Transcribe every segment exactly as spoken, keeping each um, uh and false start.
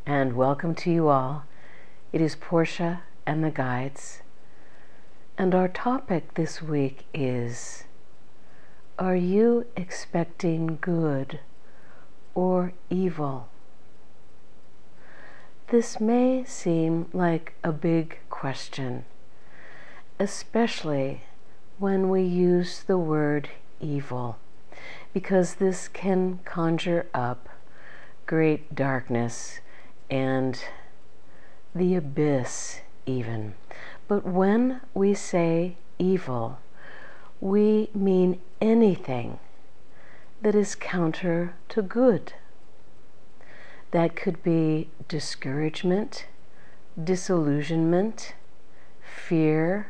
and welcome to you all. It is Portia and the Guides, and our topic this week is: are you expecting good or evil? This may seem like a big question, especially when we use the word evil, because this can conjure up great darkness and the abyss even. But when we say evil, we mean anything that is counter to good. That could be discouragement, disillusionment, fear,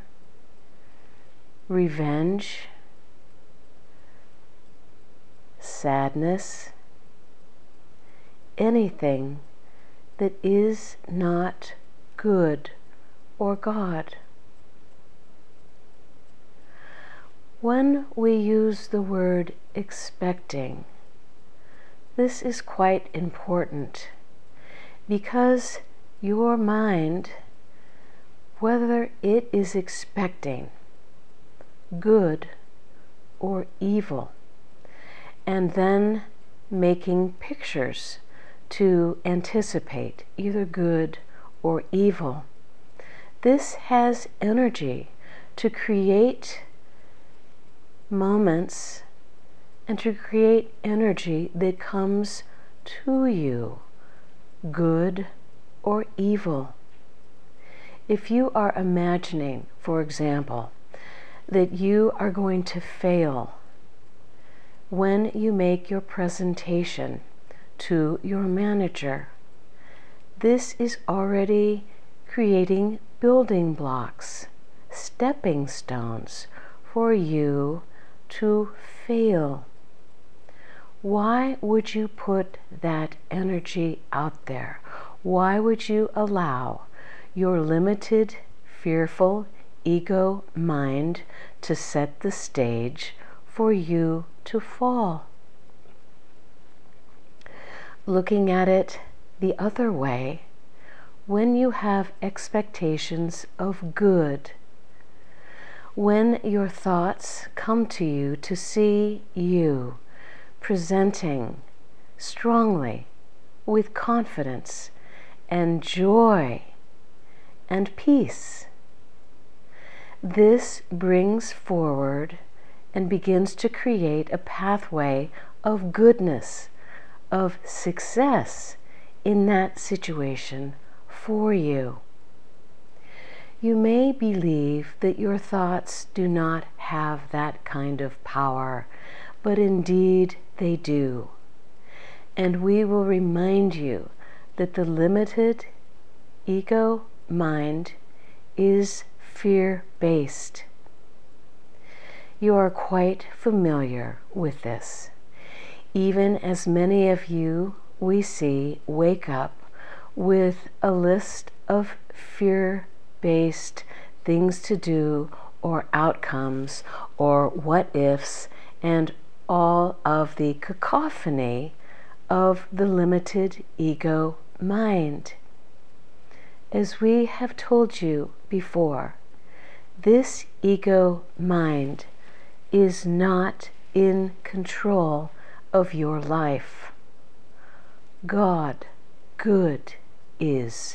revenge, sadness, anything that is not good or God. When we use the word expecting, this is quite important, because your mind, whether it is expecting good or evil, and then making pictures to anticipate either good or evil, this has energy to create moments and to create energy that comes to you, good or evil. If you are imagining, for example, that you are going to fail when you make your presentation to your manager, this is already creating building blocks, stepping stones for you to fail. Why would you put that energy out there? Why would you allow your limited, fearful ego mind to set the stage for you to fall? Looking at it the other way, when you have expectations of good, when your thoughts come to you to see you presenting strongly with confidence and joy and peace, this brings forward and begins to create a pathway of goodness, of success in that situation for you. You may believe that your thoughts do not have that kind of power, but indeed they do. And we will remind you that the limited ego mind is fear-based. You are quite familiar with this. Even as many of you we see wake up with a list of fear-based things to do or outcomes or what ifs and all of the cacophony of the limited ego mind. As we have told you before, this ego mind is not in control of your life. God, good, is.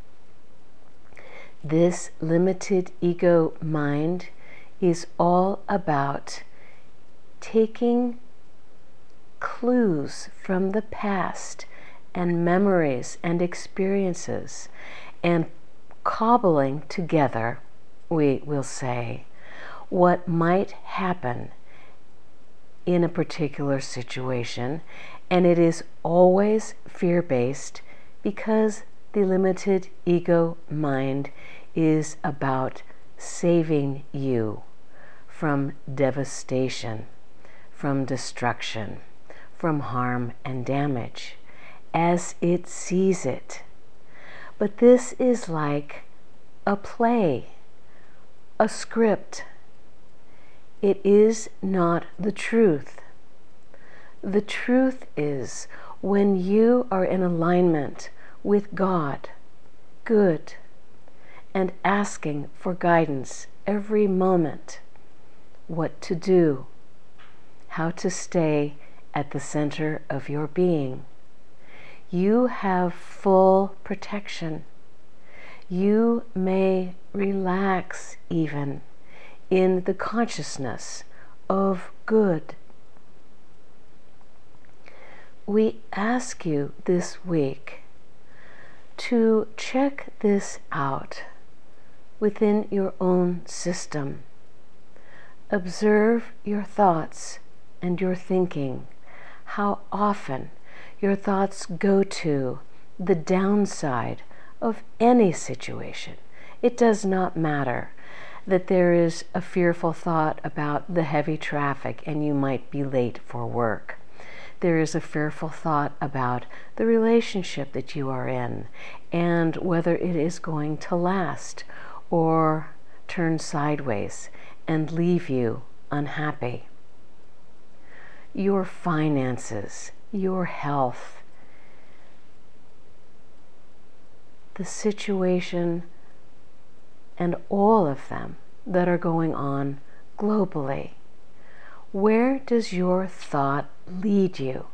This limited ego mind is all about taking clues from the past and memories and experiences and cobbling together, we will say, what might happen in a particular situation, and it is always fear-based because the limited ego mind is about saving you from devastation, from destruction, from harm and damage, as it sees it. But this is like a play, a script. It is not the truth. The truth is when you are in alignment with God, good, and asking for guidance every moment, what to do, how to stay at the center of your being. You have full protection. You may relax even in the consciousness of good. We ask you this week to check this out within your own system. Observe your thoughts and your thinking, how often your thoughts go to the downside of any situation. It does not matter that there is a fearful thought about the heavy traffic and you might be late for work. There is a fearful thought about the relationship that you are in and whether it is going to last or turn sideways and leave you unhappy. Your finances, your health, the situation, and all of them that are going on globally. Where does your thought lead you?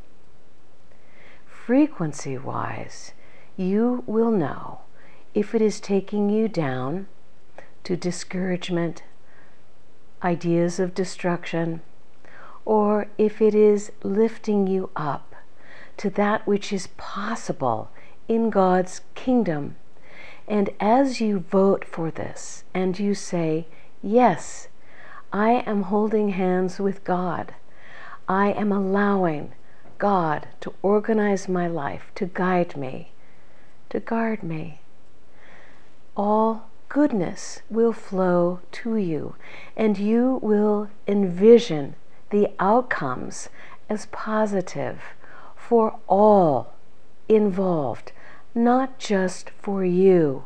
Frequency-wise, you will know if it is taking you down to discouragement, ideas of destruction, or if it is lifting you up to that which is possible in God's kingdom. And as you vote for this and you say, yes, I am holding hands with God. I am allowing God to organize my life, to guide me, to guard me. All goodness will flow to you, and you will envision the outcomes as positive for all involved, not just for you.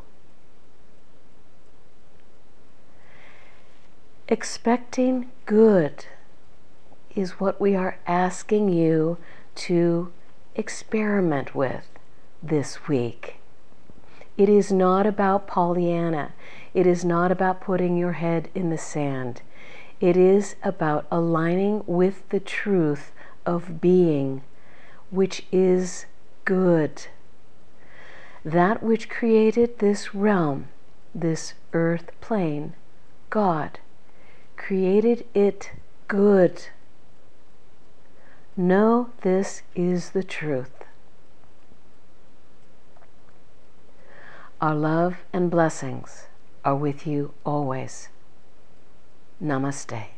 Expecting good is what we are asking you to experiment with this week. It is not about Pollyanna. It is not about putting your head in the sand. It is about aligning with the truth of being, which is good. That which created this realm, this earth plane, God, created it good. Know this is the truth. Our love and blessings are with you always. Namaste.